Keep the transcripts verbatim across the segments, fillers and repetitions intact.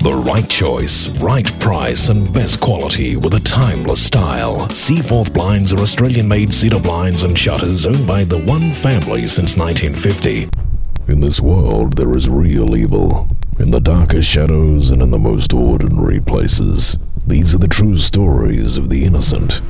The right choice, right price, and best quality with a timeless style. Seaforth Blinds are Australian-made cedar blinds and shutters owned by the one family since nineteen fifty. In this world, there is real evil. In the darkest shadows and in the most ordinary places. These are the true stories of the innocent.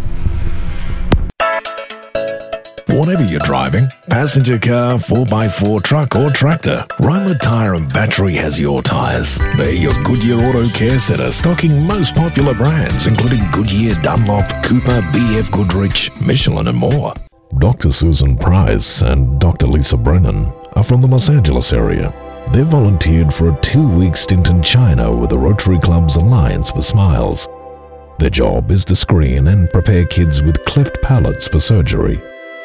Whatever you're driving, passenger car, four by four truck or tractor, Rymer Tyre and Battery has your tyres. They're your Goodyear Auto Care Centre, stocking most popular brands including Goodyear, Dunlop, Cooper, B F Goodrich, Michelin and more. Doctor Susan Price and Doctor Lisa Brennan are from the Los Angeles area. They volunteered for a two-week stint in China with the Rotary Club's Alliance for Smiles. Their job is to screen and prepare kids with cleft palates for surgery.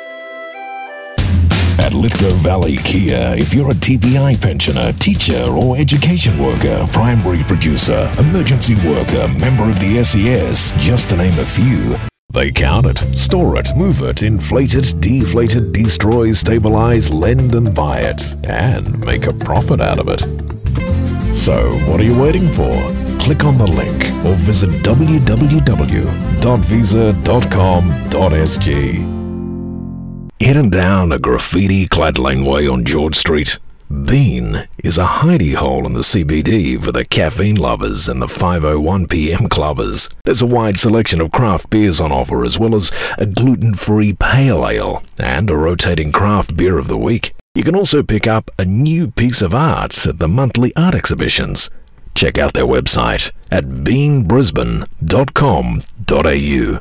At Lithgow Valley Kia, if you're a T P I pensioner, teacher or education worker, primary producer, emergency worker, member of the S E S, just to name a few, they count it, store it, move it, inflate it, deflate it, destroy, stabilize, lend and buy it, and make a profit out of it. So, what are you waiting for? Click on the link or visit w w w dot visa dot com dot s g. Hidden down a graffiti-clad laneway on George Street, Bean is a hidey hole in the C B D for the caffeine lovers and the five oh one p m clubbers. There's a wide selection of craft beers on offer, as well as a gluten-free pale ale and a rotating craft beer of the week. You can also pick up a new piece of art at the monthly art exhibitions. Check out their website at bean brisbane dot com dot a u.